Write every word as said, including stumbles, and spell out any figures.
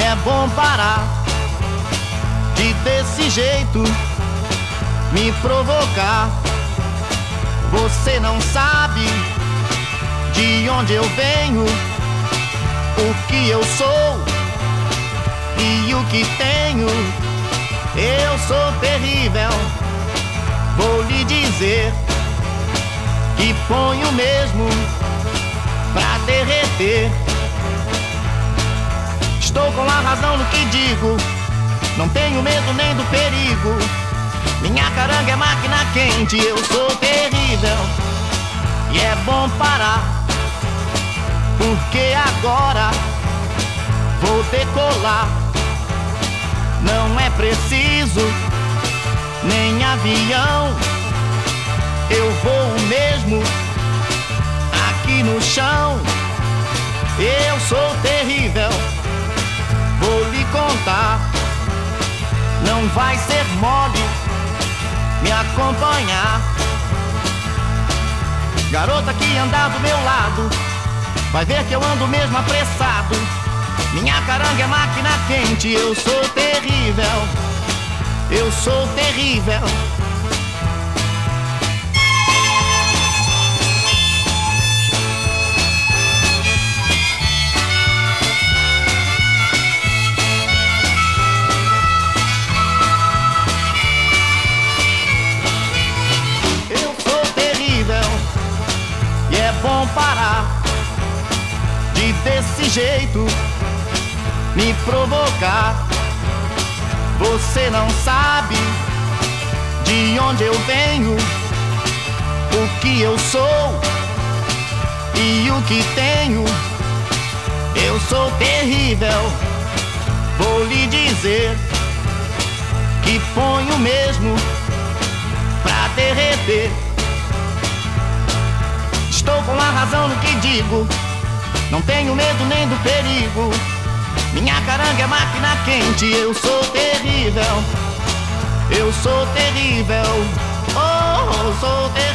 é bom parar de desse jeito me provocar. Você não sabe de onde eu venho, o que eu sou e o que tenho. Eu sou terrível, vou lhe dizer que ponho mesmo pra derreter. Estou com a razão no que digo, não tenho medo nem do perigo. Minha caranga é máquina quente, eu sou terrível e é bom parar, porque agora vou decolar. Não é preciso nem avião, eu vou mesmo aqui no chão. Eu sou terrível, vou lhe contar, não vai ser mole me acompanhar. Garota que anda do meu lado vai ver que eu ando mesmo apressado. Minha caranga é máquina quente, eu sou terrível, eu sou terrível. Eu sou terrível e é bom parar de desse jeito me provocar. Você não sabe de onde eu venho, o que eu sou e o que tenho. Eu sou terrível, vou lhe dizer que ponho mesmo pra derreter. Estou com a razão no que digo, não tenho medo nem do perigo. Minha caranga é máquina quente, eu sou terrível, eu sou terrível, oh, sou terrível.